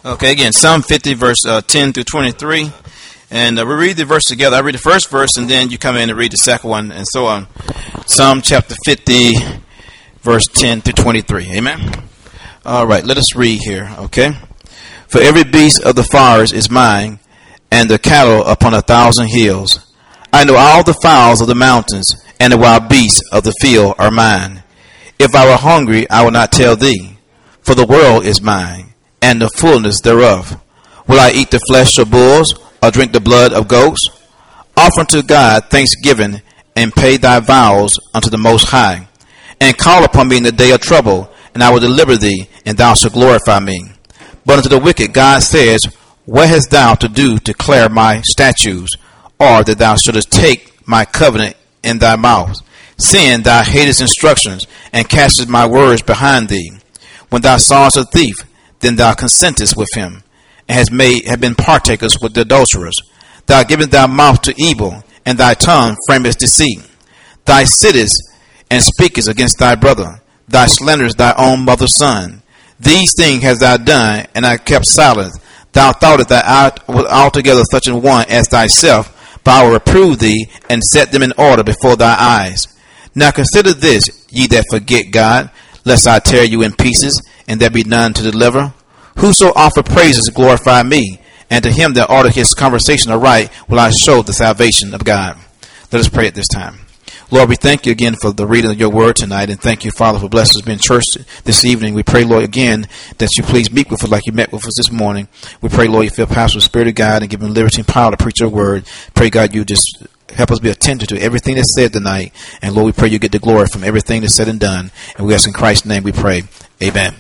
Okay, again, Psalm 50, verse 10 through 23. And we read the verse together. I read the first verse, and then you come in and read the second one, and so on. Psalm chapter 50, verse 10 through 23. Amen? All right, let us read here, okay? For every beast of the forest is mine, and the cattle upon 1,000 hills. I know all the fowls of the mountains, and the wild beasts of the field are mine. If I were hungry, I would not tell thee, for the world is mine, and the fullness thereof. Will I eat the flesh of bulls, or drink the blood of goats? Offer unto God thanksgiving, and pay thy vows unto the Most High. And call upon me in the day of trouble, and I will deliver thee, and thou shalt glorify me. But unto the wicked God says, what hast thou to do to declare my statutes, or that thou shouldest take my covenant in thy mouth, seeing thou hatest instructions, and castest my words behind thee? When thou sawest a thief, then thou consentest with him, and have been partakers with the adulterers. Thou givest thy mouth to evil, and thy tongue framest deceit. Thou sittest and speakest against thy brother. Thou slanderest thy own mother's son. These things hast thou done, and I kept silent. Thou thoughtest that I was altogether such an one as thyself, but I will reprove thee, and set them in order before thy eyes. Now consider this, ye that forget God, lest I tear you in pieces, and there be none to deliver. Whoso offer praises glorify me, and to him that order his conversation aright will I show the salvation of God. Let us pray at this time. Lord, we thank you again for the reading of your word tonight, and thank you, Father, for blessing us being church this evening. We pray, Lord, again, that you please meet with us like you met with us this morning. We pray, Lord, you fill Pastor with the Spirit of God and give him liberty and power to preach your word. Pray, God, you just help us be attentive to everything that's said tonight. And, Lord, we pray you get the glory from everything that's said and done. And we ask in Christ's name we pray. Amen.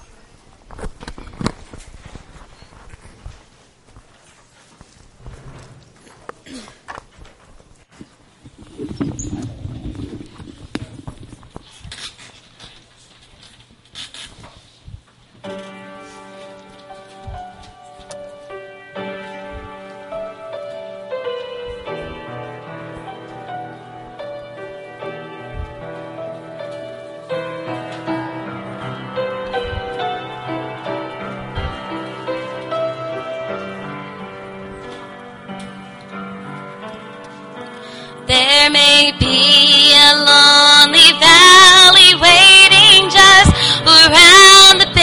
There may be a lonely valley waiting just around the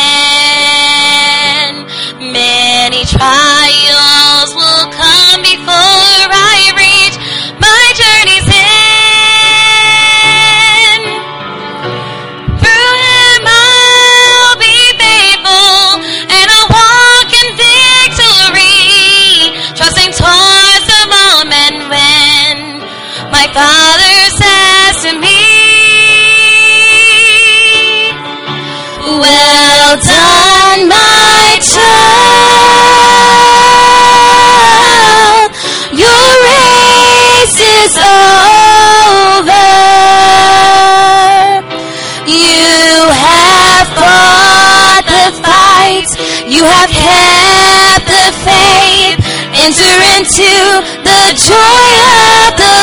bend. Many trials will come before I reach my journey's end. Through him I'll be faithful, and I'll walk in victory, trusting towards the moment when my Father says to me, well done, my child, your race is over. You have fought the fight, you have kept the faith, enter into the joy of the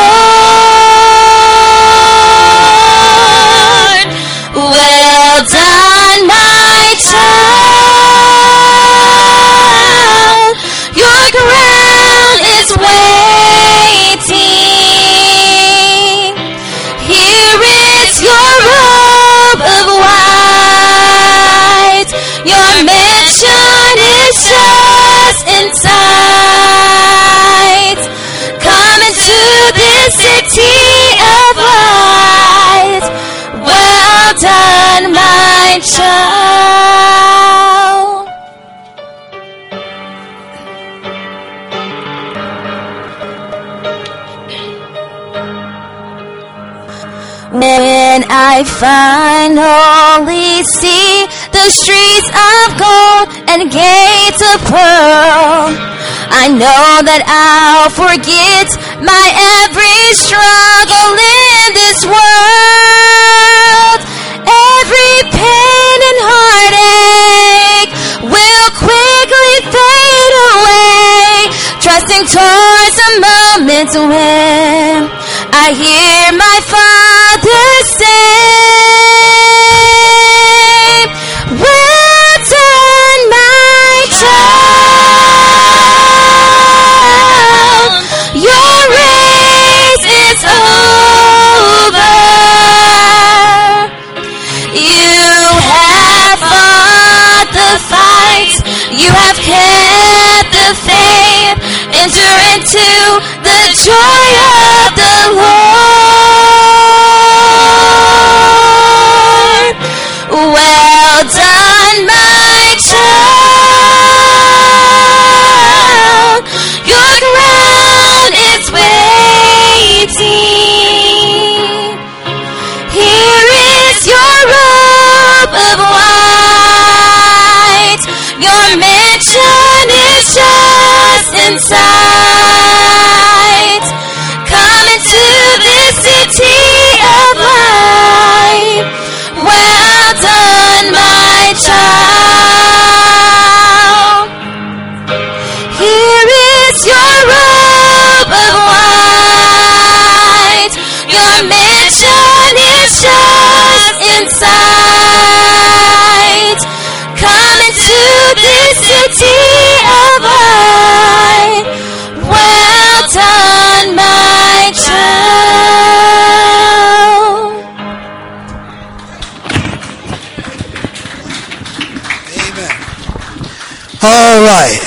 Lord. Well done, my child, your crown is waiting. Here is your robe of white, your mission is just in sight. Come into this city of light. Well done, my child. When I finally see the streets of gold and gates of pearl, I know that I'll forget my every struggle in this world. Every pain and heartache will quickly fade away, trusting towards a moment when I hear my Father say, well done, my in sight. Come into this city of light. Well done, my child. Here is your robe of white. Your mission is just in sight. Come into this city of light. Well done, my child. Amen. All right.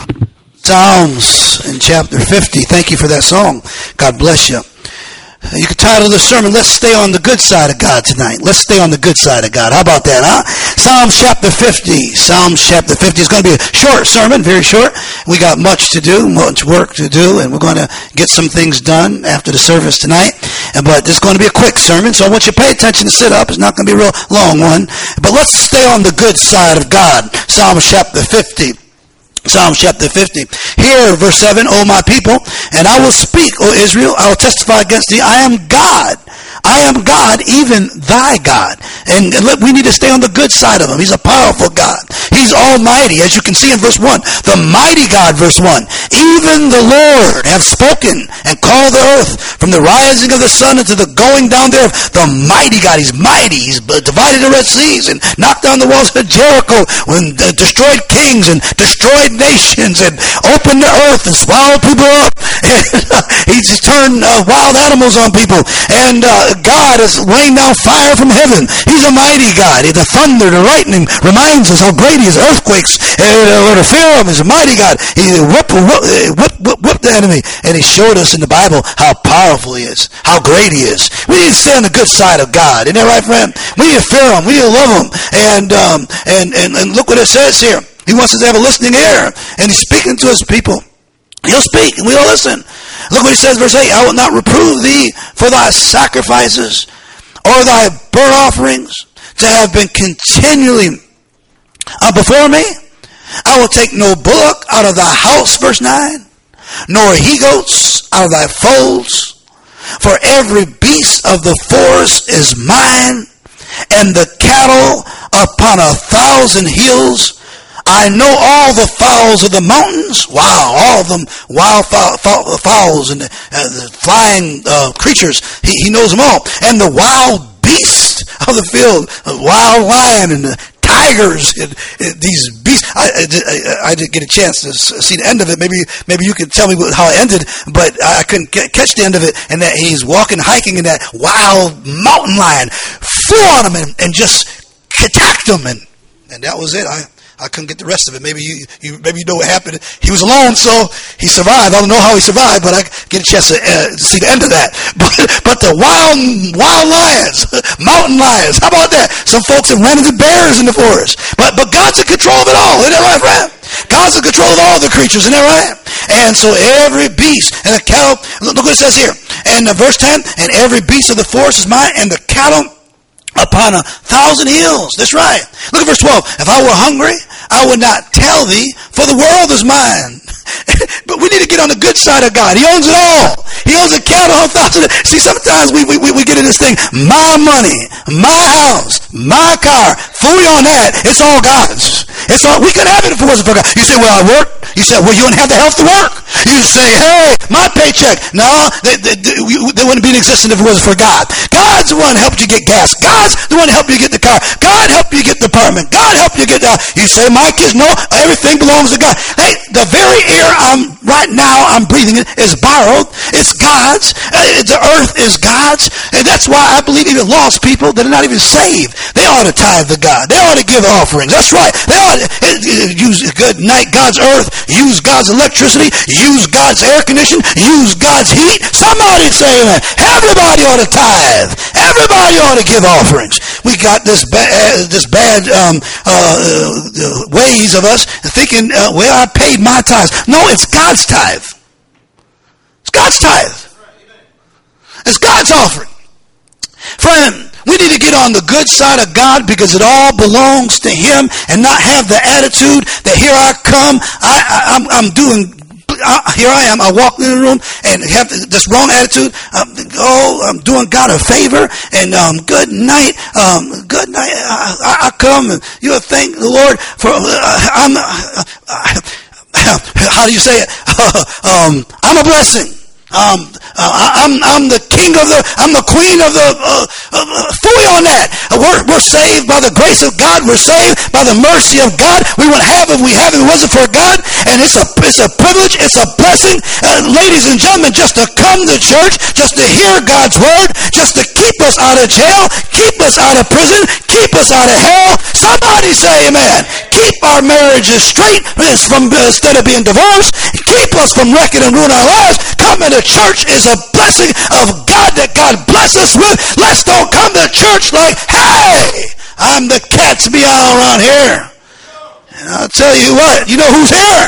Psalms in chapter 50. Thank you for that song. God bless you. You could title the sermon, Let's Stay on the Good Side of God tonight. Let's stay on the good side of God. How about that, huh? Psalms chapter 50. Psalms chapter 50 is going to be a short sermon, very short. We got much to do, much work to do, and we're going to get some things done after the service tonight. But this is going to be a quick sermon, so I want you to pay attention to sit up. It's not going to be a real long one. But let's stay on the good side of God. Psalms chapter 50. Psalm chapter 50. Hear, verse 7, O my people, and I will speak, O Israel, I will testify against thee. I am God. I am God, even thy God. And we need to stay on the good side of him. He's a powerful God. He's almighty, as you can see in verse 1. The mighty God, verse 1. Even the Lord have spoken and called the earth from the rising of the sun into the going down thereof. The mighty God, he's mighty. He's divided the Red Seas and knocked down the walls of Jericho, when destroyed kings and destroyed nations and opened the earth and swallowed people up. And he's turned wild animals on people. And God is raining down fire from heaven. He's a mighty God. The thunder, the lightning reminds us how great he is. Earthquakes, to fear him is a mighty God. He whipped the enemy. And he showed us in the Bible how powerful he is, how great he is. We need to stay on the good side of God. Isn't that right, friend? We need to fear him. We need to love him. And look what it says here. He wants us to have a listening ear. And he's speaking to his people. He'll speak and we'll listen. Look what he says, verse 8. I will not reprove thee for thy sacrifices or thy burnt offerings to have been continually before me. I will take no bullock out of thy house, verse 9, nor he-goats out of thy folds. For every beast of the forest is mine, and the cattle upon 1,000 hills. I know all the fowls of the mountains. Wow, all of them, wild fowls and the flying creatures. He knows them all. And the wild beasts of the field, the wild lion and the tigers and these beasts. I didn't get a chance to see the end of it. Maybe you can tell me how it ended, but I couldn't catch the end of it. And that he's hiking, and that wild mountain lion flew on him and just attacked him, and that was it. I couldn't get the rest of it. Maybe you know what happened. He was alone, so he survived. I don't know how he survived, but I get a chance to see the end of that. But the wild lions, mountain lions, how about that? Some folks have ran into bears in the forest. But God's in control of it all. Isn't that right, friend? God's in control of all the creatures. Isn't that right? And so every beast and the cattle, look what it says here. And verse 10, and every beast of the forest is mine, and the cattle upon 1,000 hills. That's right. Look at verse 12. If I were hungry, I would not tell thee, for the world is mine. But we need to get on the good side of God. He owns it all. He owns the cattle on 1,000. See, sometimes we get in this thing, my money, my house, my car, fully on that. It's all God's. It's all, we could have it if it wasn't for God. You say, well, I work. You say, well, you wouldn't have the health to work. You say, hey, my paycheck. No, they wouldn't be in existence if it wasn't for God. God's the one who helped you get gas. God's the one who helped you get the car. God helped you get the apartment. God helped you get the, you say, my kids, no, everything belongs to God. Hey, the very air I'm breathing in is borrowed. It's God's. The earth is God's. And that's why I believe even lost people that are not even saved, they ought to tithe to God. They ought to give offerings. That's right. They ought to use God's earth, use God's electricity, use God's air conditioning, use God's heat. Somebody say amen. Everybody ought to tithe. Everybody ought to give offerings. We got this bad ways of us thinking, well, I paid my tithes. No, it's God's tithe. It's God's tithe. It's God's offering. Friend, we need to get on the good side of God because it all belongs to Him, and not have the attitude that here I come, I'm doing here I am. I walk in the room and have this wrong attitude. I'm doing God a favor, and good night. Good night. I come, and you'll thank the Lord for. How do you say it? I'm a blessing. I'm the king of I'm the queen of the, fully on that. We're saved by the grace of God. We're saved by the mercy of God. We wouldn't have if we haven't, it wasn't for God. And it's a privilege. It's a blessing, ladies and gentlemen, just to come to church, just to hear God's word, just to keep us out of jail, keep us out of prison, keep us out of hell. Somebody say amen. Keep our marriages straight instead of being divorced. Keep us from wrecking and ruining our lives. Coming to church is a blessing of God that God bless us with. Let's don't come to church like, hey, I'm the cat's meow around here. And I'll tell you what, you know who's here?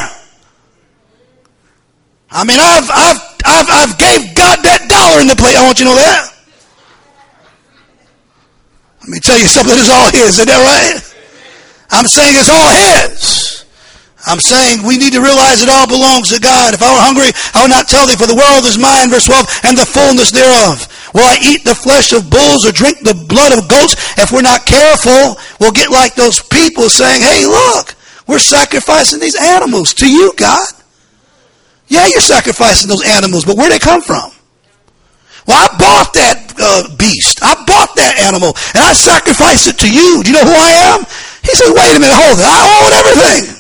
I mean, I've gave God that dollar in the plate. I want you to know that. Let me tell you something. It's all His. Isn't that right? I'm saying it's all His. I'm saying we need to realize it all belongs to God. If I were hungry, I would not tell thee, for the world is mine, verse 12, and the fullness thereof. Will I eat the flesh of bulls or drink the blood of goats? If we're not careful, we'll get like those people saying, hey, look, we're sacrificing these animals to you, God. Yeah, you're sacrificing those animals, but where'd they come from? Well, I bought that beast. I bought that animal, and I sacrificed it to you. Do you know who I am? He said, wait a minute, hold it. I own everything.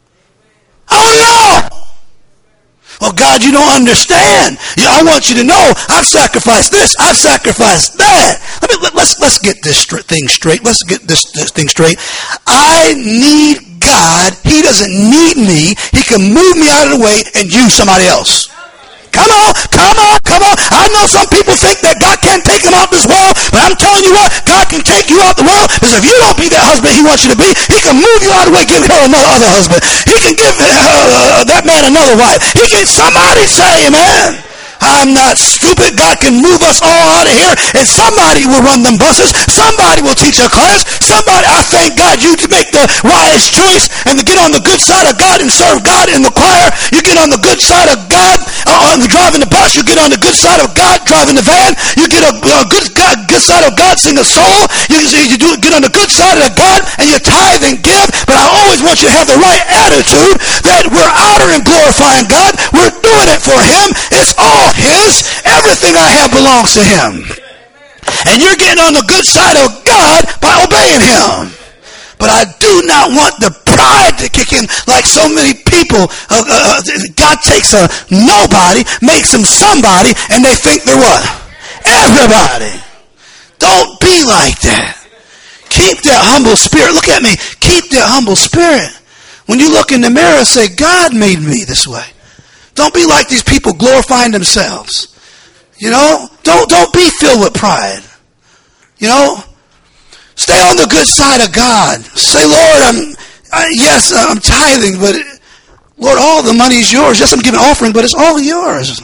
Oh no! Well, God, you don't understand. I want you to know I've sacrificed this. I've sacrificed that. Let's get this thing straight. Let's get this thing straight. I need God. He doesn't need me. He can move me out of the way and use somebody else. Come on, come on, come on. I know some people think that God can't take them out this world, but I'm telling you what, God can take you out the world, because if you don't be that husband He wants you to be, He can move you out of the way, give her another other husband. He can give that man another wife. He can, somebody say amen. I'm not stupid. God can move us all out of here, and somebody will run them buses. Somebody will teach a class. Somebody, I thank God you make the wise choice and to get on the good side of God and serve God in the choir. You get on the good side of God driving the bus. You get on the good side of God driving the van. You get a good side of God sing a soul. You get on the good side of God and you tithe and give. But I always want you to have the right attitude that we're honoring and glorifying God. We're doing it for Him. It's all His. Everything I have belongs to Him. And you're getting on the good side of God by obeying Him. But I do not want the pride to kick in like so many people. God takes a nobody, makes him somebody, and they think they're what? Everybody. Don't be like that. Keep that humble spirit. Look at me. Keep that humble spirit. When you look in the mirror, say, God made me this way. Don't be like these people glorifying themselves. You know, don't be filled with pride. You know, stay on the good side of God. Say, Lord, yes, I'm tithing, but Lord, all the money is yours. Yes, I'm giving offering, but it's all yours.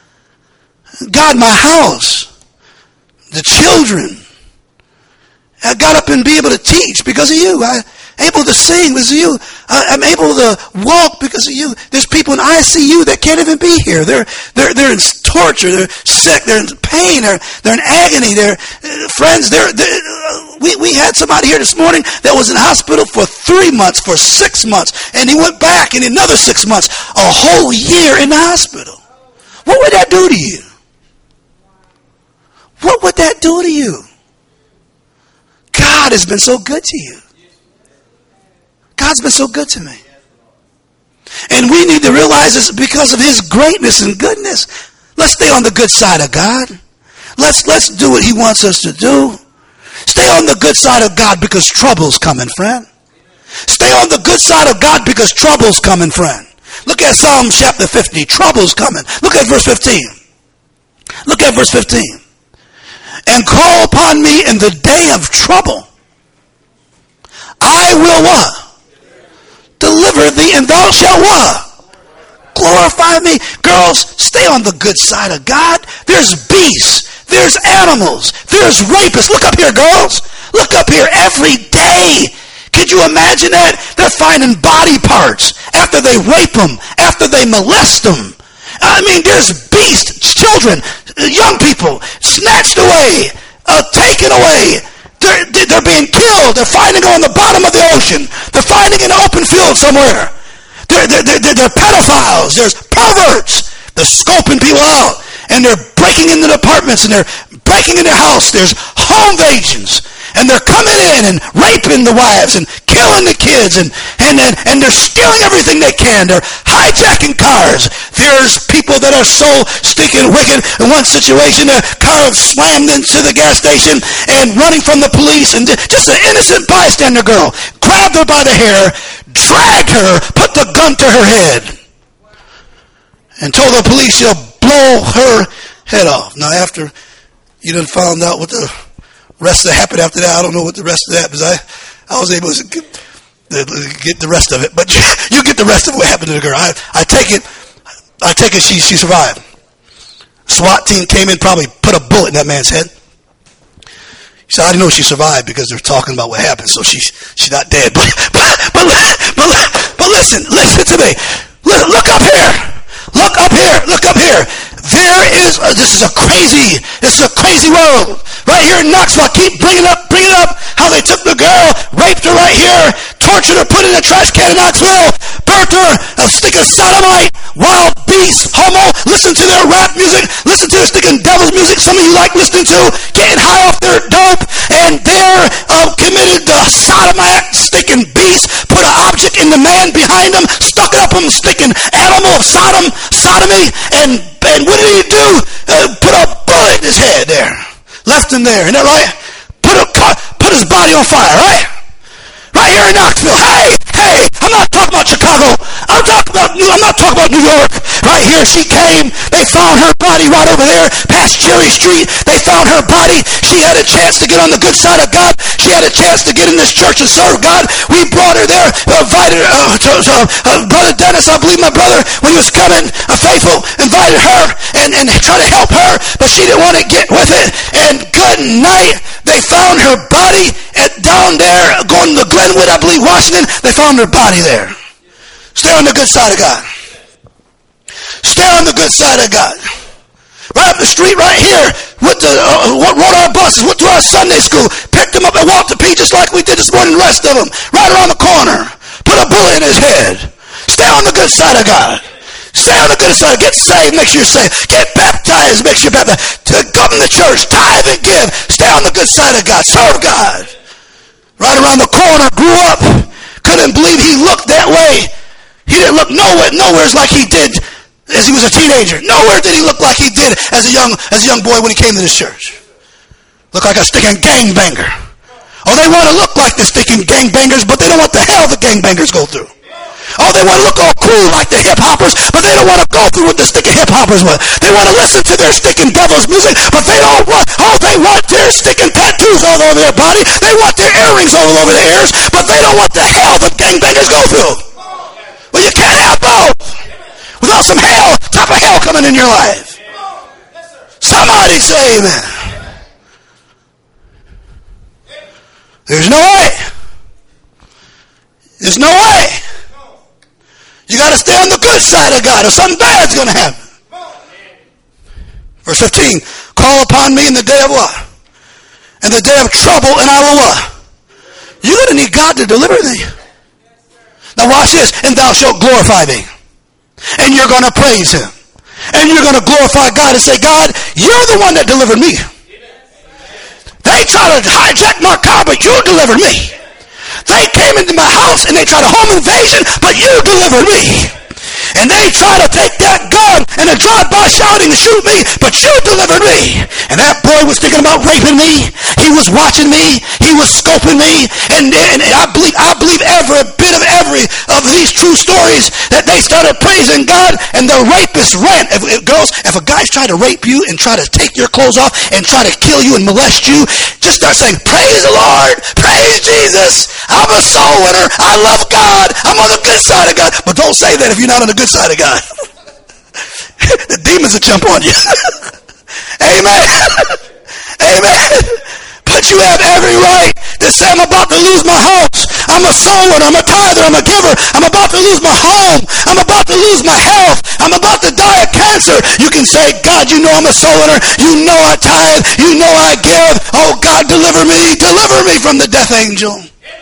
God, my house, the children. I got up and be able to teach because of you. I'm able to sing because of you. I'm able to walk because of you. There's people in ICU that can't even be here. They're in torture. They're sick. They're in pain. They're in agony. Friends. We had somebody here this morning that was in hospital for 3 months, for 6 months, and he went back in another 6 months, a whole year in the hospital. What would that do to you? What would that do to you? God has been so good to you. God's been so good to me. And we need to realize it's because of His greatness and goodness. Let's stay on the good side of God. Let's do what He wants us to do. Stay on the good side of God because trouble's coming, friend. Stay on the good side of God because trouble's coming, friend. Look at Psalm chapter 50. Trouble's coming. Look at verse 15. Look at verse 15. And call upon me in the day of trouble. I will what? Deliver thee, and thou shalt what? Glorify me. Girls, stay on the good side of God. There's beasts. There's animals. There's rapists. Look up here, girls. Look up here. Every day, Could you imagine that? They're finding body parts after they rape them, after they molest them. I mean, there's beasts, children, young people, snatched away, taken away. They're being killed. They're finding on the bottom of the ocean. They're finding in an open field somewhere. They're pedophiles. There's perverts. They're scoping people out. And they're breaking into the apartments, and they're breaking in their house. There's home invasions. And they're coming in and raping the wives and killing the kids, and they're stealing everything they can. They're hijacking cars. There's people that are so stinking wicked. In one situation, a car slammed into the gas station and running from the police, and just an innocent bystander girl grabbed her by the hair, dragged her, put the gun to her head, and told the police she'll blow her head off. Now, after you done found out what the rest that happened after that, I don't know what the rest of that, because I was able to get the rest of it, but you get the rest of what happened to the girl. I take it she survived. SWAT team came in, probably put a bullet in that man's head. He said, I didn't know she survived because they're talking about what happened, so she's not dead. But listen to me. Look up here. Look up here. This is a crazy world. Right here in Knoxville, I keep bringing up how they took the girl, raped her right here, tortured her, put her in a trash can in Knoxville, burnt her, a stick of sodomite, wild beast, homo. Listen to their rap music, listen to their sticking devil's music. Some of you like listening to, getting high off their dope, and they're committed the sodomite, sticking beast, put an object in the man behind them, stuck it up him, sticking animal of sodomy, and what did he do? Put a bullet in his head there. Left him there. Isn't that right? Put his body on fire, right? Right here in Knoxville. Hey, I'm not talking about Chicago. I'm not talking about New York. Right here, she came. They found her body right over there past Cherry Street. They found her body. She had a chance to get on the good side of God. She had a chance to get in this church and serve God. We brought her there, invited her to Brother Dennis, I believe my brother, when he was coming, faithful, invited her and tried to help her, but she didn't want to get with it. And good night. They found her body down there, going to Glenwood, I believe, Washington. They found her body there. Stay on the good side of God. Stay on the good side of God. Right up the street, right here, rode our buses, went to our Sunday school, picked him up at Walter P. just like we did this morning, the rest of them. Right around the corner. Put a bullet in his head. Stay on the good side of God. Stay on the good side. Get saved, make sure you're saved. Get baptized, make sure you're baptized. Come to the church, tithe and give. Stay on the good side of God. Serve God. Right around the corner, grew up. Couldn't believe he looked that way. He didn't look nowhere like he did as he was a teenager. Nowhere did he look like he did as a young boy when he came to this church. Looked like a sticking gangbanger. Oh, they want to look like the sticking gangbangers, but they don't want the hell the gangbangers go through. Oh, they want to look all cool like the hip-hoppers, but they don't want to go through what the sticking hip-hoppers want. They want to listen to their sticking devil's music, but they want their sticking tattoos all over their body. They want their earrings all over their ears, but they don't want the hell the gangbangers go through. Well, you can't have both without some type of hell coming in your life. Somebody say amen. There's no way. There's no way. You got to stay on the good side of God or something bad's going to happen. Verse 15, call upon me in the day of what? In the day of trouble, and I will what? You're going to need God to deliver thee. Now watch this. And thou shalt glorify me. And you're going to praise him. And you're going to glorify God and say, God, you're the one that delivered me. They try to hijack my car, but you delivered me. They came into my house and they tried a home invasion, but you delivered me. And they try to take that gun and a drive-by shouting to shoot me, but you delivered me. And that boy was thinking about raping me. He was watching me. He was scoping me. And I believe every bit of these true stories that they started praising God, and the rapists ran. If a guy's trying to rape you and try to take your clothes off and try to kill you and molest you, just start saying, praise the Lord, praise Jesus. I'm a soul winner. I love God. I'm on the good side of God. But don't say that if you're not on the good side of God. The demons will jump on you. Amen. Amen. But that you have every right to say, I'm about to lose my house. I'm a sower, I'm a tither, I'm a giver. I'm about to lose my home. I'm about to lose my health. I'm about to die of cancer. You can say, God, you know I'm a soul winner. You know I tithe. You know I give. Oh, God, deliver me. Deliver me from the death angel.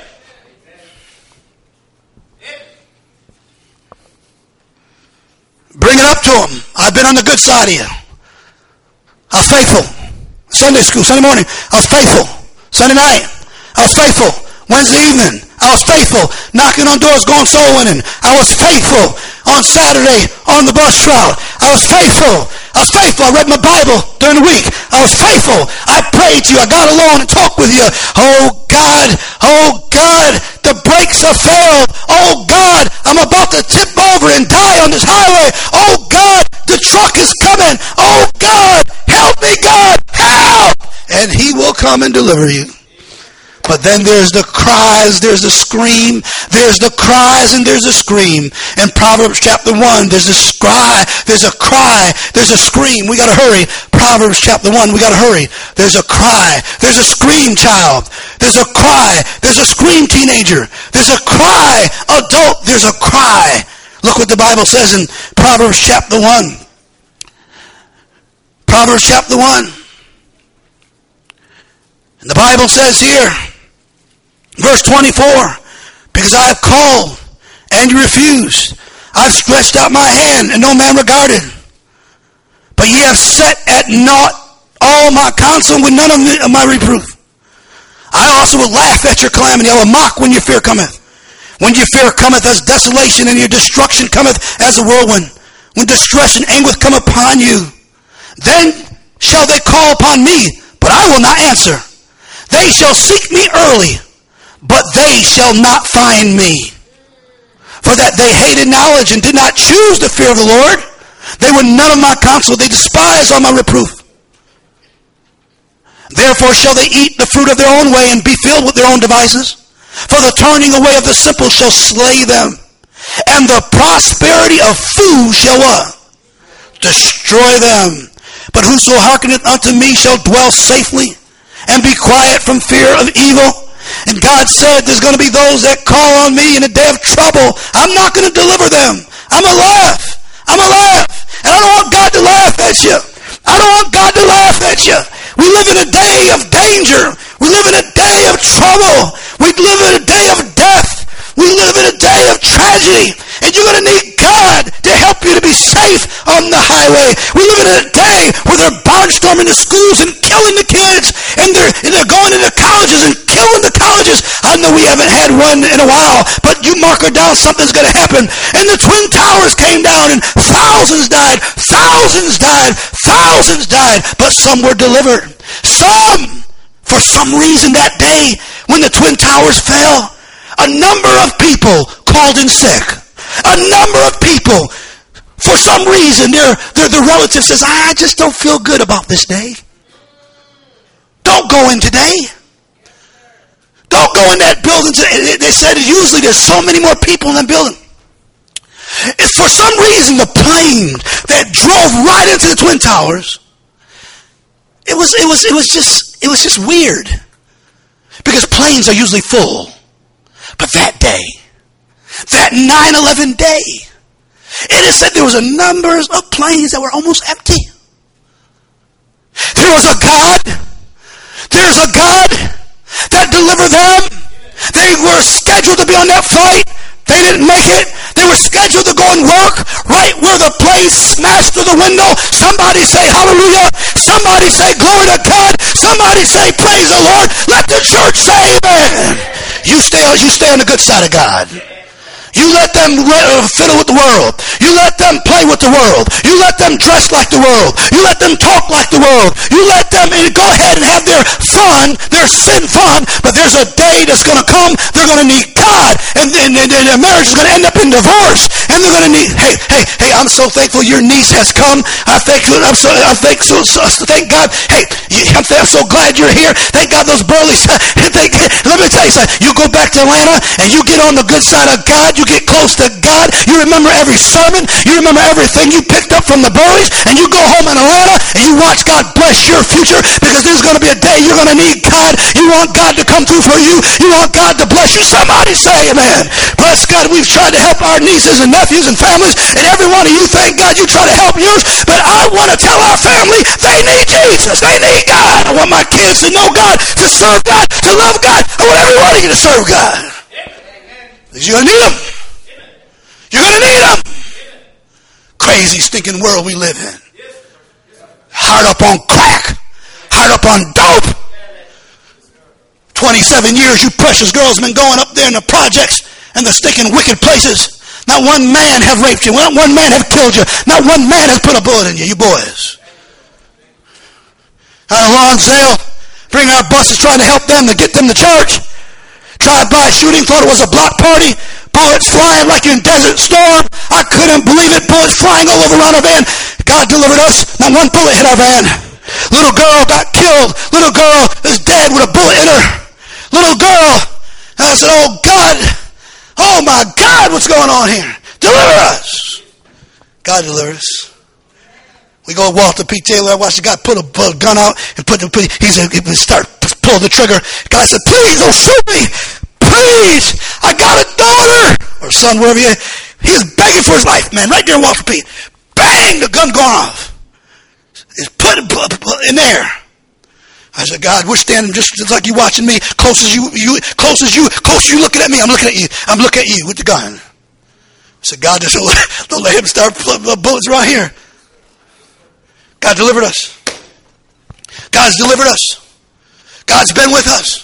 Bring it up to him. I've been on the good side of you. I was faithful. Sunday school, Sunday morning, I was faithful. Sunday night, I was faithful. Wednesday evening, I was faithful. Knocking on doors, going soul winning. I was faithful. On Saturday, on the bus route, I was faithful. I was faithful. I read my Bible during the week. I was faithful. I prayed to you. I got alone and talked with you. Oh God, the brakes have failed. Oh God, I'm about to tip over and die on this highway. Oh God, the truck is coming. Oh God, help me, God, help! And he will come and deliver you. But then there's the cries, there's the scream, there's the cries and there's a scream. In Proverbs chapter 1, there's a cry, there's a cry, there's a scream. We got to hurry. Proverbs chapter 1, we got to hurry. There's a cry, there's a scream, child. There's a cry, there's a scream, teenager. There's a cry, adult, there's a cry. Look what the Bible says in Proverbs chapter 1. Proverbs chapter 1. And the Bible says here, verse 24, because I have called and you refused. I've stretched out my hand and no man regarded. But ye have set at naught all my counsel with none of my reproof. I also will laugh at your calamity. I will mock when your fear cometh. When your fear cometh as desolation and your destruction cometh as a whirlwind. When distress and anguish come upon you. Then shall they call upon me, but I will not answer. They shall seek me early, but they shall not find me. For that they hated knowledge and did not choose the fear of the Lord. They were none of my counsel. They despised all my reproof. Therefore shall they eat the fruit of their own way and be filled with their own devices. For the turning away of the simple shall slay them. And the prosperity of fools shall what? Destroy them. But whoso hearkeneth unto me shall dwell safely and be quiet from fear of evil. And God said there's going to be those that call on me in a day of trouble. I'm not going to deliver them. I'm going to laugh. I'm going to laugh. And I don't want God to laugh at you. I don't want God to laugh at you. We live in a day of danger. We live in a day of trouble. We live in a day of death. We live in a day of tragedy. And you're going to need God to help you to be safe on the highway. We live in a day where they're barnstorming the schools and killing the kids. And they're going into colleges and killing the colleges. I know we haven't had one in a while, but you mark her down, something's going to happen. And the Twin Towers came down and thousands died. Thousands died. Thousands died. But some were delivered. Some, for some reason that day when the Twin Towers fell, a number of people called in sick. A number of people, for some reason, their relative says, I just don't feel good about this day. Don't go in today. Don't go in that building today. They said usually there's so many more people in that building. If for some reason the plane that drove right into the Twin Towers, it was just weird. Because planes are usually full. But that day, that 9/11 day, it is said there was a number of planes that were almost empty. There was a God. There's a God that delivered them. They were scheduled to be on that flight. They didn't make it. They were scheduled to go and work right where the plane smashed through the window. Somebody say hallelujah. Somebody say glory to God. Somebody say praise the Lord. Let the church say amen. You stay on the good side of God. You let them fiddle with the world. You let them play with the world. You let them dress like the world. You let them talk like the world. You let them go ahead and have their fun, their sin fun, but there's a day that's going to come, they're going to need God, and their marriage is going to end up in divorce, and they're going to need, hey, I'm so thankful your niece has come. Thank God. Hey, I'm so glad you're here. Thank God those burleys. Let me tell you something. You go back to Atlanta, and you get on the good side of God, you get close to God, you remember every sermon, you remember everything you picked up from the bullies, and you go home in Atlanta and you watch God bless your future, because there's going to be a day you're going to need God. You want God to come through for you. You want God to bless you. Somebody say amen. Bless God. We've tried to help our nieces and nephews and families, and every one of you, thank God, you try to help yours. But I want to tell our family, they need Jesus. They need God. I want my kids to know God, to serve God, to love God. I want every one of you to serve God. Because you're going to need them. You're going to need them. Crazy, stinking world we live in. Hard up on crack. Hard up on dope. 27 years, you precious girls been going up there in the projects and the stinking wicked places. Not one man have raped you. Not one man have killed you. Not one man has put a bullet in you. You boys. Out of Lonsdale, bring our buses trying to help them to get them to church. Drive-by shooting, thought it was a block party. Bullets flying like in Desert Storm. I couldn't believe it. Bullets flying all over around our van. God delivered us. Not one bullet hit our van. Little girl got killed. Little girl is dead with a bullet in her. Little girl. And I said, oh God. Oh my God, what's going on here? Deliver us. God delivered us. We go to Walter P. Taylor. I watched the guy put a gun out and he said, pull the trigger. God said, please don't shoot me. Please. I got a daughter. Or son, wherever he is. He was begging for his life, man. Right there in Walter P. Bang, the gun gone off. It's put in there. I said, God, we're standing just like you watching me. Close as you looking at me, I'm looking at you. I'm looking at you with the gun. I said, God, just don't let him start bullets right here. God delivered us. God's delivered us. God's been with us.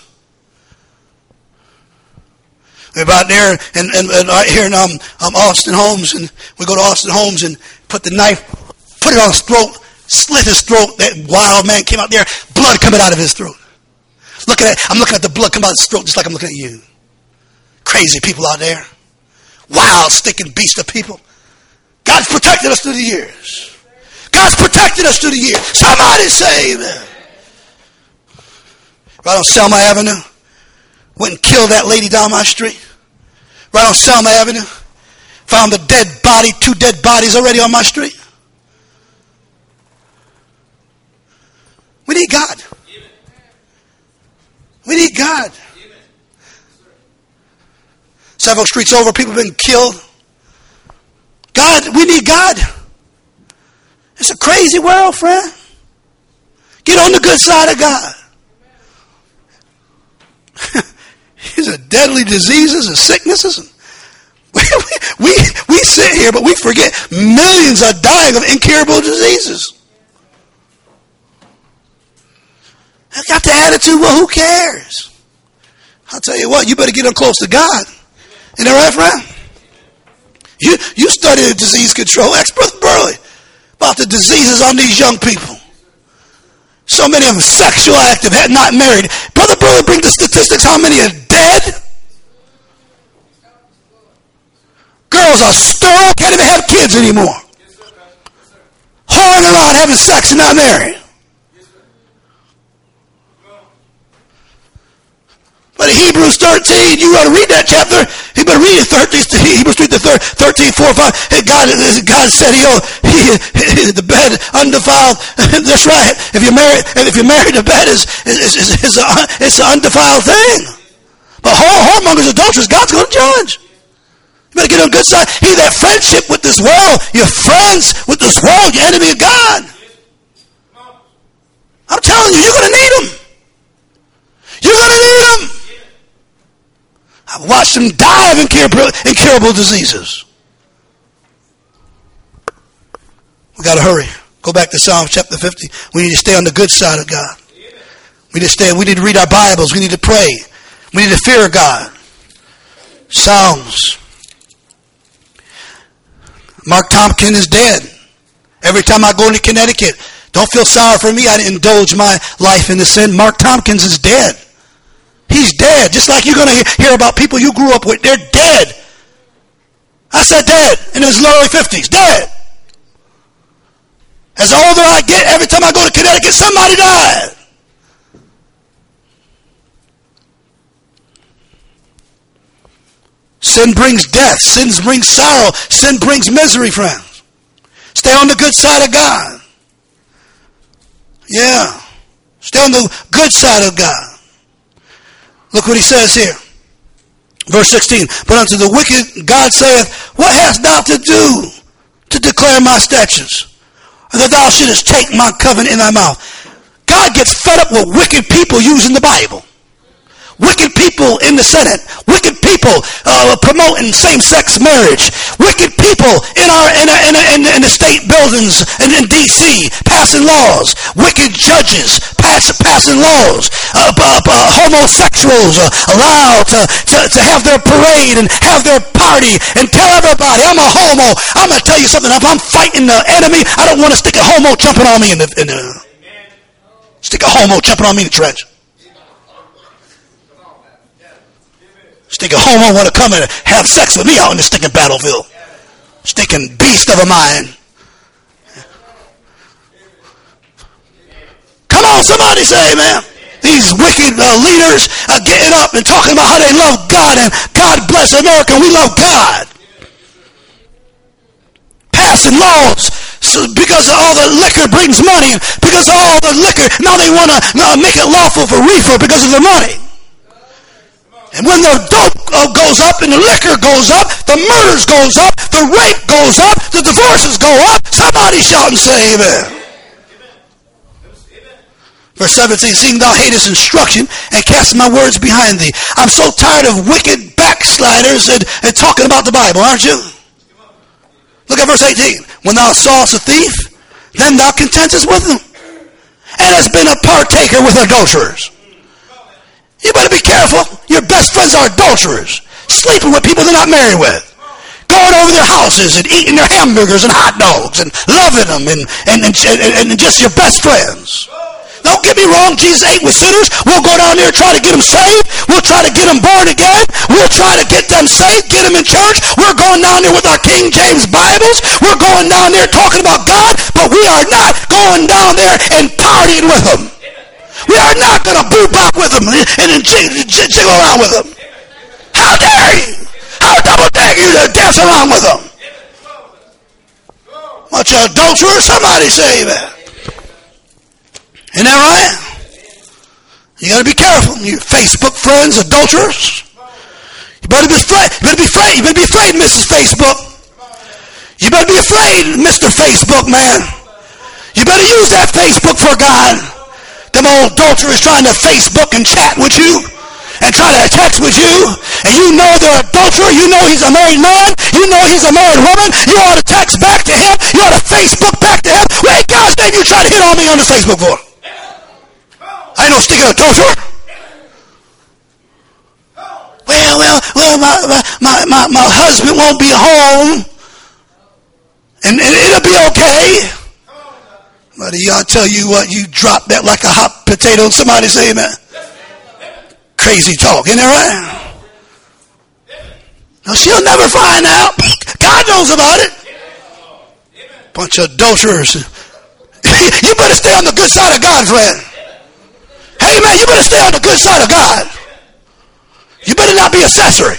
We're about there and right here in Austin Holmes, and we go to Austin Holmes and put the knife, put it on his throat, slit his throat. That wild man came out there, blood coming out of his throat. I'm looking at the blood coming out of his throat just like I'm looking at you. Crazy people out there. Wild, stinking beast of people. God's protected us through the years. God's protected us through the years. Somebody say amen. Right on Selma Avenue. Went and killed that lady down my street. Right on Selma Avenue. Found a dead body, 2 dead bodies already on my street. We need God. We need God. Several streets over, people have been killed. God, we need God. It's a crazy world, friend. Get on the good side of God. These are deadly diseases and sicknesses. We sit here, but we forget millions are dying of incurable diseases. I got the attitude, well, who cares? I'll tell you what, you better get up close to God. Isn't that right, friend? You study disease control. Ask Brother Burley about the diseases on these young people. So many of them sexual active, not married. Brother Burley, bring the statistics. How many are dead? Girls are sterile, can't even have kids anymore. Whoring around, having sex and not married. But in Hebrews 13, you ought to read that chapter. You better read it. Hebrews 13, 4, 5. God said, the bed undefiled. That's right. If you're married, the bed is an undefiled thing. But whoremongers, adulterers, God's going to judge. You better get on the good side. He that friendship with this world, you're friends with this world, you're enemy of God. I'm telling you, you're going to need them. You're going to need them. I've watched them die of incurable diseases. We got to hurry. Go back to Psalm chapter 50. We need to stay on the good side of God. We need to read our Bibles. We need to pray. We need to fear God. Psalms. Mark Tompkins is dead. Every time I go into Connecticut, don't feel sorry for me. I didn't indulge my life in the sin. Mark Tompkins is dead. He's dead. Just like you're going to hear about people you grew up with. They're dead. I said dead in his early 50s. Dead. As older I get, every time I go to Connecticut, somebody died. Sin brings death. Sin brings sorrow. Sin brings misery, friends. Stay on the good side of God. Yeah. Stay on the good side of God. Look what he says here. Verse 16. But unto the wicked God saith, what hast thou to do to declare my statutes? Or that thou shouldest take my covenant in thy mouth. God gets fed up with wicked people using the Bible. Wicked people in the Senate. Wicked people promoting same-sex marriage. Wicked people in the state buildings in D.C. passing laws. Wicked judges passing laws. Homosexuals allowed to have their parade and have their party and tell everybody, I'm a homo. I'm going to tell you something. If I'm fighting the enemy, I don't want to stick a homo jumping on me stick a homo jumping on me in the trench. Stick a homo want to come and have sex with me out in the stinking battlefield. Stinking beast of a mind. Come on, somebody say amen. These wicked leaders are getting up and talking about how they love God and God bless America and we love God. Passing laws because all the liquor brings money. Because of all the liquor, now they want to make it lawful for reefer because of the money. And when the dope goes up and the liquor goes up, the murders goes up, the rape goes up, the divorces go up, somebody shout and say amen. Verse 17, seeing thou hatest instruction and cast my words behind thee. I'm so tired of wicked backsliders and talking about the Bible, aren't you? Look at verse 18. When thou sawest a thief, then thou contentest with him, and hast been a partaker with adulterers. You better be careful. Your best friends are adulterers. Sleeping with people they're not married with. Going over their houses and eating their hamburgers and hot dogs and loving them and just your best friends. Don't get me wrong. Jesus ate with sinners. We'll go down there and try to get them saved. We'll try to get them born again. We'll try to get them saved, get them in church. We're going down there with our King James Bibles. We're going down there talking about God, but we are not going down there and partying with them. We are not going to boo bop with them and jiggle around with them. How dare you? How double dare you to dance around with them? Bunch of adulterers, somebody say that. Isn't that right? You got to be careful. Your Facebook friends, adulterers. You better be afraid. You better be afraid. You better be afraid, Mrs. Facebook. You better be afraid, Mr. Facebook, man. You better use that Facebook for God. Them old adulterers trying to Facebook and chat with you and try to text with you, and you know they're an adulterer. You know he's a married man. You know he's a married woman. You ought to text back to him. You ought to Facebook back to him. What in God's name you try to hit on me on the Facebook for? I ain't no stinking adulterer. Well, my husband won't be home, and it'll be okay. But I'll tell you what, you drop that like a hot potato. Somebody say amen. Crazy talk, isn't that right? No, she'll never find out. God knows about it. Bunch of adulterers. You better stay on the good side of God, friend. Hey, man, you better stay on the good side of God. You better not be accessory.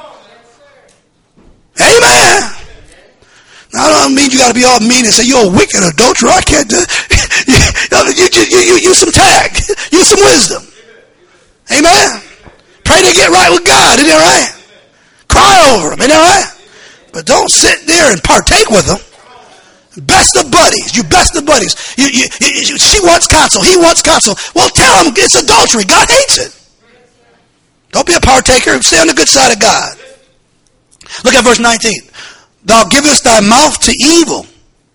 Amen. Now, I don't mean you got to be all mean and say, you're a wicked adulterer. I can't do it. Use some tag. Use some wisdom. Amen. Pray to get right with God. Isn't that right? Cry over them. Isn't that right? But don't sit there and partake with them. Best of buddies. You best of buddies. She wants counsel. He wants counsel. Well, tell him it's adultery. God hates it. Don't be a partaker. Stay on the good side of God. Look at verse 19. Thou givest thy mouth to evil.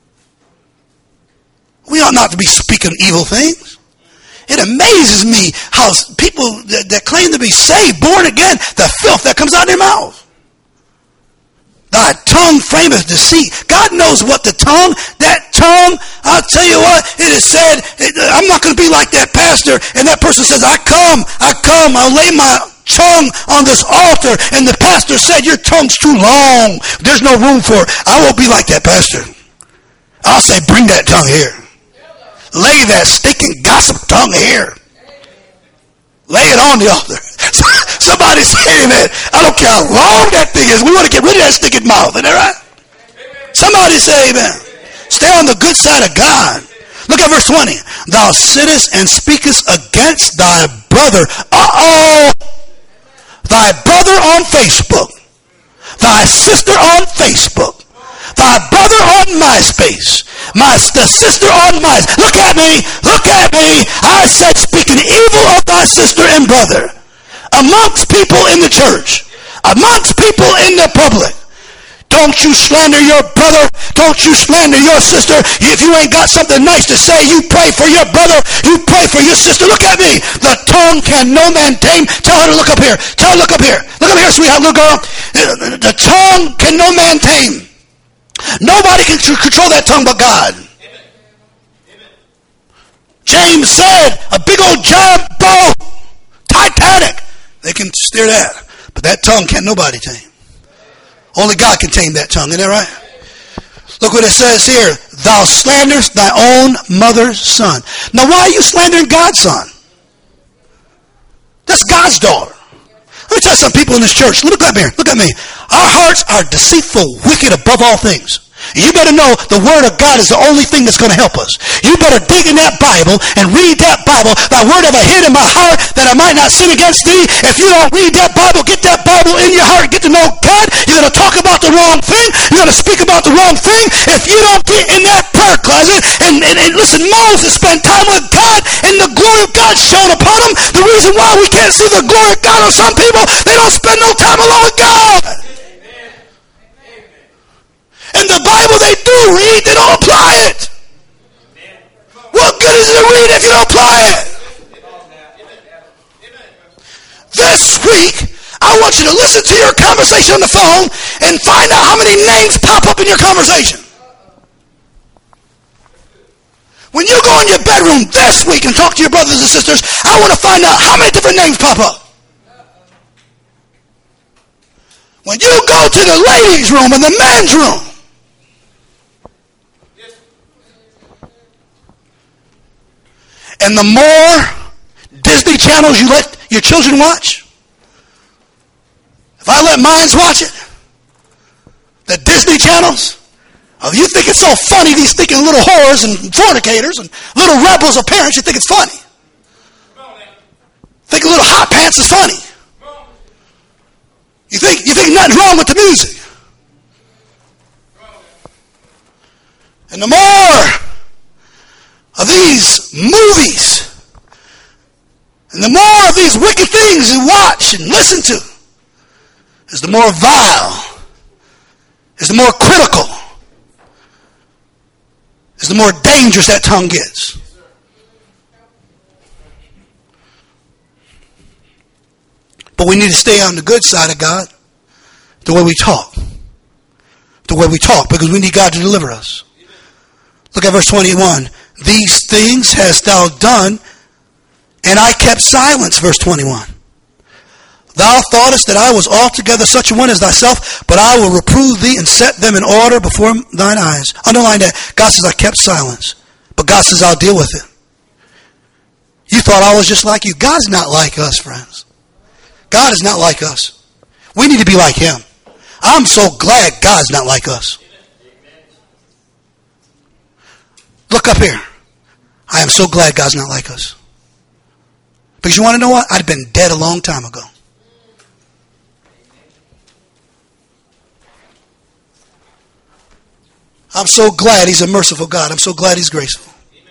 We ought not to be speaking evil things. It amazes me how people that claim to be saved, born again, the filth that comes out of their mouth. Thy tongue frameth deceit. God knows what that tongue, I'll tell you what, it is said, I'm not going to be like that pastor, and that person says, I come, I'll lay my tongue on this altar, and the pastor said, your tongue's too long, there's no room for it. I won't be like that pastor. I'll say, bring that tongue here. Lay that stinking gossip tongue here. Lay it on the altar. Somebody say amen. I don't care how long that thing is. We want to get rid of that stinking mouth. Isn't that right? Somebody say amen. Stay on the good side of God. Look at verse 20. Thou sittest and speakest against thy brother. Thy brother on Facebook. Thy sister on Facebook. Thy brother on MySpace. The sister on MySpace. Look at me. Look at me. I said speaking evil of thy sister and brother. Amongst people in the church. Amongst people in the public. Don't you slander your brother. Don't you slander your sister. If you ain't got something nice to say, you pray for your brother. You pray for your sister. Look at me. The tongue can no man tame. Tell her to look up here. Tell her to look up here. Look up here, sweetheart, little girl. The tongue can no man tame. Nobody can control that tongue but God. James said, a big old giant boat, Titanic. They can steer that. But that tongue can't nobody tame. Only God can tame that tongue. Isn't that right? Look what it says here. Thou slanderest thy own mother's son. Now why are you slandering God's son? That's God's daughter. Let me tell you some people in this church. Look at me. Look at me. Our hearts are deceitful, wicked above all things. You better know the Word of God is the only thing that's going to help us. You better dig in that Bible and read that Bible. Thy word have I hid in my heart that I might not sin against thee. If you don't read that Bible, get that Bible in your heart, get to know God. You're going to talk about the wrong thing. You're going to speak about the wrong thing. If you don't get in that prayer closet and listen, Moses spent time with God and the glory of God shone upon him. The reason why we can't see the glory of God on some people, they don't spend no time alone with God. And the Bible they do read, they don't apply it. What good is it to read if you don't apply it? This week, I want you to listen to your conversation on the phone and find out how many names pop up in your conversation. When you go in your bedroom this week and talk to your brothers and sisters, I want to find out how many different names pop up. When you go to the ladies' room and the men's room, and the more Disney channels you let your children watch, if I let mine watch it, the Disney channels, you think it's so funny, these thinking little whores and fornicators and little rebels of parents, you think it's funny. Think a little hot pants is funny. You think nothing's wrong with the music. And the more of these movies and the more of these wicked things you watch and listen to is the more vile, is the more critical, is the more dangerous that tongue gets. But we need to stay on the good side of God, the way we talk. The way we talk, because we need God to deliver us. Look at verse 21. These things hast thou done, and I kept silence. Verse 21. Thou thoughtest that I was altogether such a one as thyself, but I will reprove thee and set them in order before thine eyes. Underline that. God says I kept silence, but God says I'll deal with it. You thought I was just like you. God's not like us, friends. God is not like us. We need to be like Him. I'm so glad God's not like us. Look up here. I am so glad God's not like us. Because you want to know what? I'd have been dead a long time ago. I'm so glad He's a merciful God. I'm so glad He's graceful.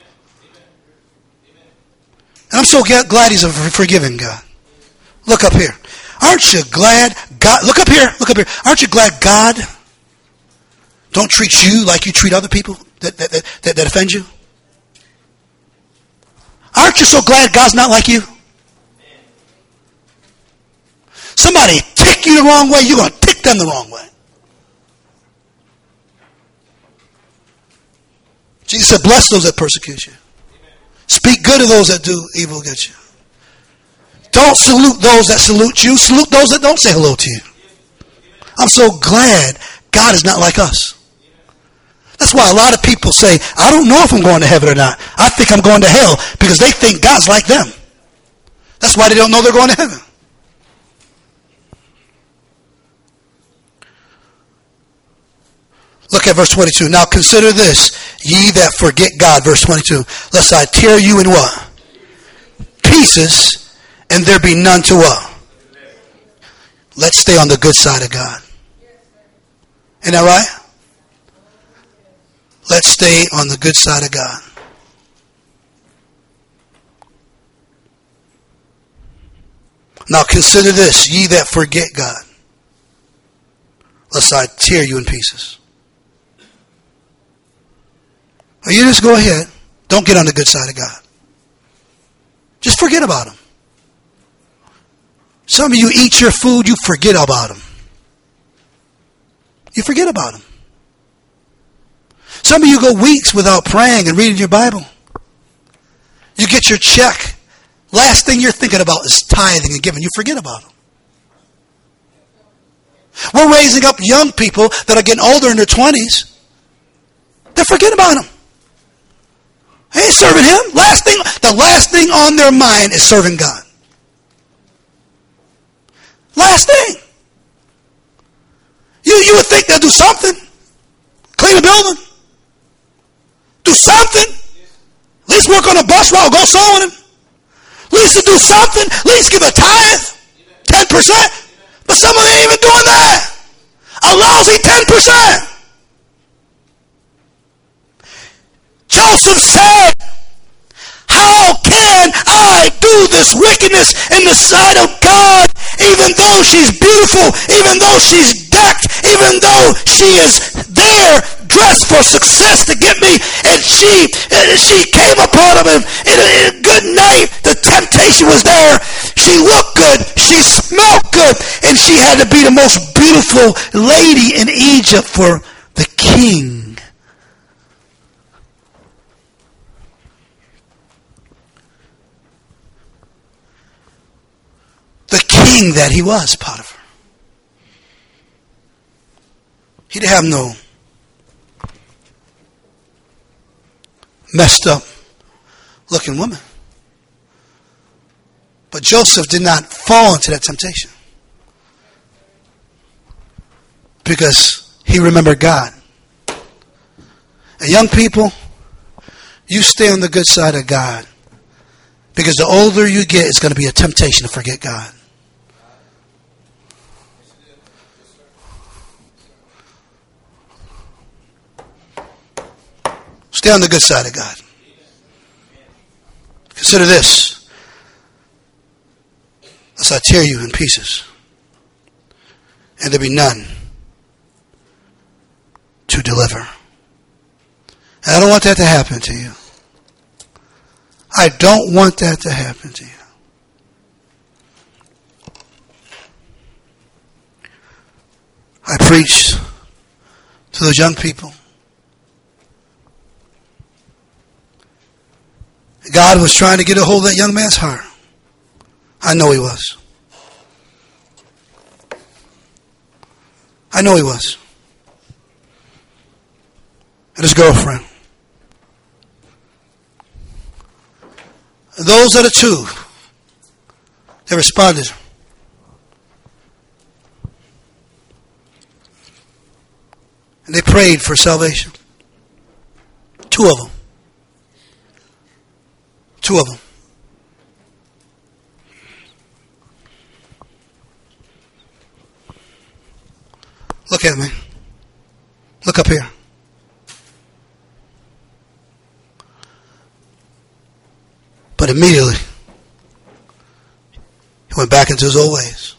And I'm so glad He's a forgiving God. Look up here. Aren't you glad God... Look up here. Look up here. Aren't you glad God don't treat you like you treat other people that offend you? Aren't you so glad God's not like you? Somebody tick you the wrong way, you're going to tick them the wrong way. Jesus said, bless those that persecute you. Speak good to those that do evil against you. Don't salute those that salute you. Salute those that don't say hello to you. I'm so glad God is not like us. That's why a lot of people say, I don't know if I'm going to heaven or not. I think I'm going to hell, because they think God's like them. That's why they don't know they're going to heaven. Look at verse 22. Now consider this, ye that forget God. Verse 22. Lest I tear you in what? Pieces, and there be none to what? Let's stay on the good side of God. Isn't that right? Let's stay on the good side of God. Now consider this, ye that forget God, lest I tear you in pieces. Or you just go ahead. Don't get on the good side of God. Just forget about Him. Some of you eat your food, you forget about Him. You forget about Him. Some of you go weeks without praying and reading your Bible. You get your check. Last thing you're thinking about is tithing and giving. You forget about Him. We're raising up young people that are getting older in their 20s. They forget about Him. They ain't serving Him. The last thing on their mind is serving God. Last thing. You would think they'll do something. Clean a building. Do something. At least work on a bus while go sewing Him. At least to do something. At least give a tithe. 10%. But some of them ain't even doing that. A lousy 10%. Joseph said, how can I do this wickedness in the sight of God, even though she's beautiful, even though she's decked, even though she is there dressed for success to get me, and she came upon him in a good night. The temptation was there. She looked good, she smelled good, and she had to be the most beautiful lady in Egypt for the king. The king that he was, Potiphar. He didn't have no messed up looking woman. But Joseph did not fall into that temptation. Because he remembered God. And young people, you stay on the good side of God. Because the older you get, it's going to be a temptation to forget God. Stay on the good side of God. Consider this. Lest I tear you in pieces, and there be none to deliver. And I don't want that to happen to you. I don't want that to happen to you. I preach to those young people. God was trying to get a hold of that young man's heart. I know He was. I know He was. And his girlfriend. Those are the two that responded. And they prayed for salvation. Two of them. Two of them. Look at me. Look up here. But immediately, he went back into his old ways.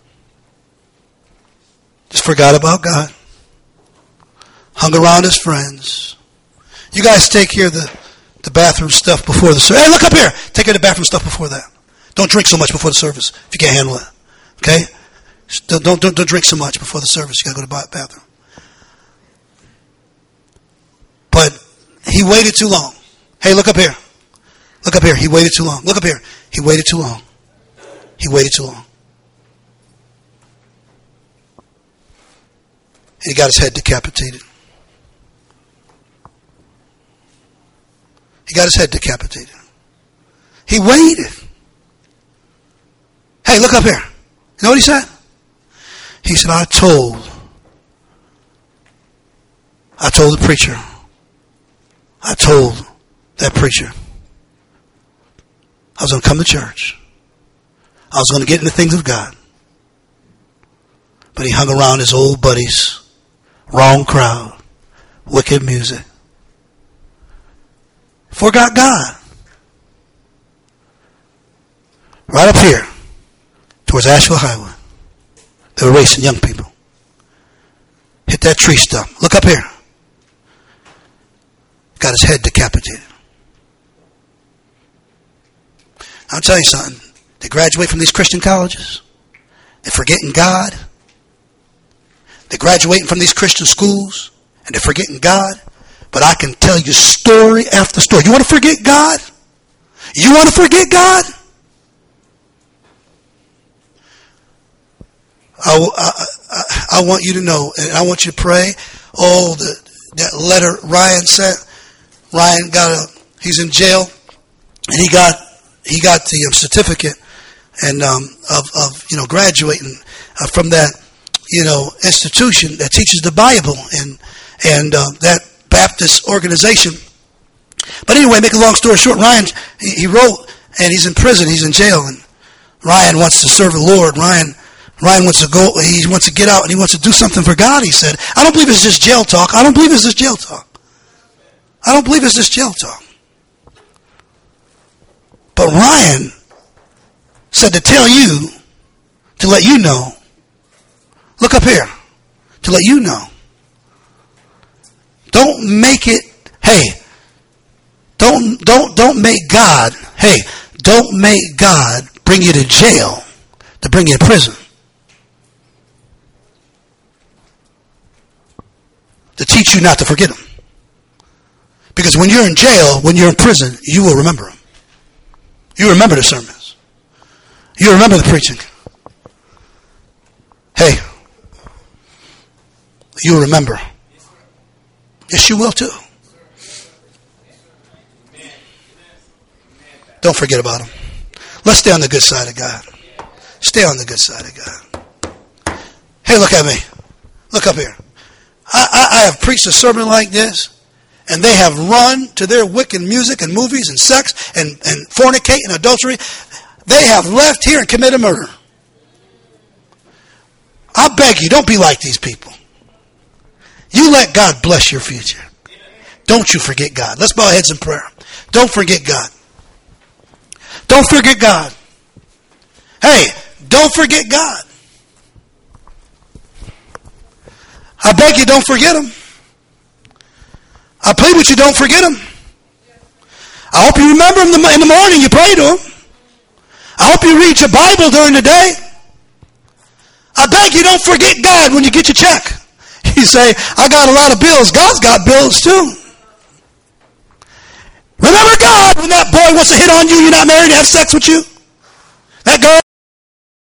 Just forgot about God. Hung around his friends. You guys take care of the bathroom stuff before the service. Hey, look up here. Take care of the bathroom stuff before that. Don't drink so much before the service if you can't handle it. Okay? Don't drink so much before the service. You got to go to the bathroom. But he waited too long. Hey, look up here. Look up here. He waited too long. Look up here. He waited too long. He waited too long. And he got his head decapitated. He got his head decapitated. He waited. Hey, look up here. You know what he said? He said, I told I told the preacher, I told that preacher I was going to come to church. I was going to get into things of God. But he hung around his old buddies, wrong crowd, wicked music. Forgot God. Right up here, towards Asheville Highway, they were racing young people. Hit that tree stump. Look up here. Got his head decapitated. I'll tell you something. They graduate from these Christian colleges. They're forgetting God. They're graduating from these Christian schools. And they're forgetting God. But I can tell you story after story. You want to forget God? You want to forget God? I want you to know, and I want you to pray. Oh, that letter Ryan sent. Ryan he's in jail, and he got the certificate and of graduating from that institution that teaches the Bible and that Baptist organization. But anyway, make a long story short, Ryan he wrote, and he's in prison, he's in jail, and Ryan wants to serve the Lord. Ryan wants to go, he wants to get out, and he wants to do something for God, he said. I don't believe it's just jail talk. I don't believe it's just jail talk. But Ryan said to tell you, to let you know, look up here, to let you know. Don't make it, don't make God, don't make God bring you to jail to bring you to prison. To teach you not to forget him. Because when you're in jail, when you're in prison, you will remember him. You remember the sermons. You remember the preaching. You'll remember. Yes, you will too. Don't forget about him. Let's stay on the good side of God. Stay on the good side of God. Hey, look at me. Look up here. I have preached a sermon like this, and they have run to their wicked music and movies and sex and fornicate and adultery. They have left here and committed murder. I beg you, don't be like these people. You let God bless your future. Don't you forget God. Let's bow our heads in prayer. Don't forget God. Don't forget God. Don't forget God. I beg you, don't forget him. I plead with you, don't forget him. I hope you remember him in the morning, you pray to him. I hope you read your Bible during the day. I beg you, don't forget God when you get your check. You say, I got a lot of bills. God's got bills too. Remember God when that boy wants to hit on you, you're not married, to have sex with you? That girl